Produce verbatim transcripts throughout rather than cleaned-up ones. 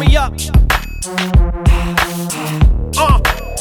me up. Uh.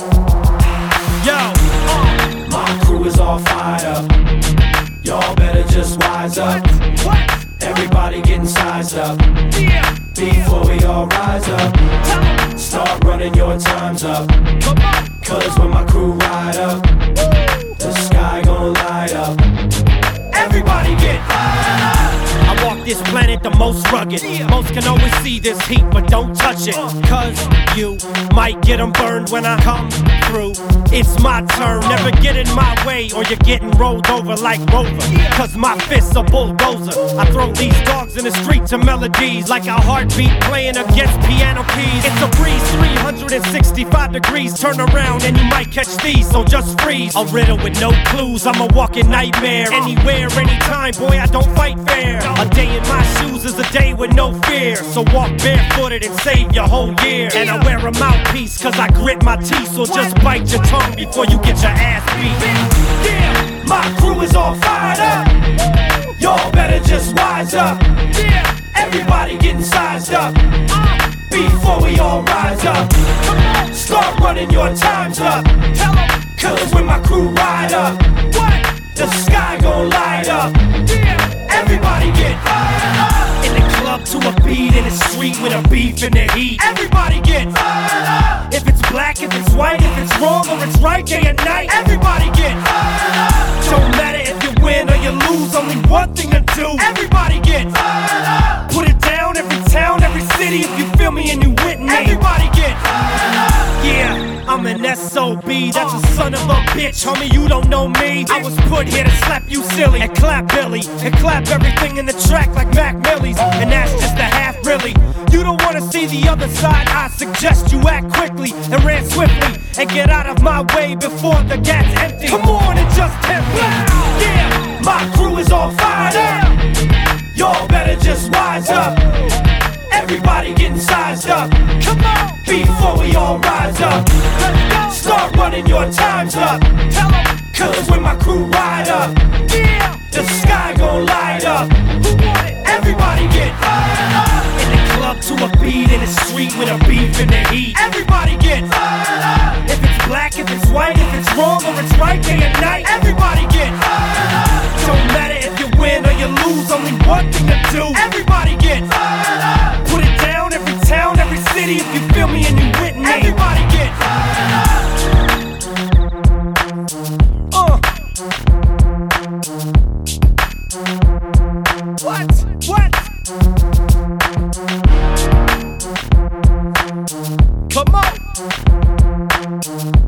Yo. Uh. My crew is all fired up. Y'all better just wise up. What? Everybody getting sized up. Yeah. Before we all rise up, start running your times up. Cause when my crew ride up, the sky gon' light up. Everybody get fired up. I walk this planet the most rugged. Most can always see this heat, but don't touch it. Cause you might get them burned when I come through. It's my turn, never get in my way or you're getting rolled over like Rover. Cause my fist's a bulldozer. I throw these dogs in the street to melodies like a heartbeat playing against piano keys. It's a breeze, three hundred sixty-five degrees. Turn around and you might catch these, so just freeze. A riddle with no clues, I'm a walking nightmare. Anywhere, anytime, boy, I don't fight fair. A day in my shoes is a day with no fear. So walk barefooted and save your whole year. And I wear a mouthpiece cause I grit my teeth. So just bite your tongue before you get your ass beat. Yeah, my crew is all fired up. Y'all better just wise up. Yeah, everybody getting sized up. Before we all rise up, start running your times up. Cause when my crew ride up, the sky gon' light up. Everybody get fired up. In the club to a beat, in the street with a beef in the heat. Everybody get fired up. If it's black, if it's white, if it's wrong or it's right, day and night. Everybody get fired up. Don't matter if you win or you lose, only one thing to do. Everybody get fired up. Put it down, every town, every city. If you feel me and you with me. Everybody get fired up. Yeah, I'm an S O B, that's a son of a bitch. Homie, you don't know me. I was put here to slap you silly and clap Billy and clap everything in the track like Mac Millie's. And that's just a half really. You don't wanna see the other side, I suggest you act quickly and ran swiftly and get out of my way before the gat's empty. Come on and just tempt me. Yeah, my crew is all fired up. Y'all better just wise up. Everybody getting sized up. Come on, before we all rise up, start running your times up. Cause when my crew ride up, yeah, the sky gon' light up. Everybody get fired up. In the club to a beat, in the street with a beef in the heat. Everybody get fired up. If it's black, if it's white, if it's wrong or it's right, day and night. Everybody get fired up. Don't matter if you win or you lose, only one thing to do. Everybody get fired up. Put it down, every town, every city. If you feel me and you with me. Everybody get fired up. Uh. What? What? Come on.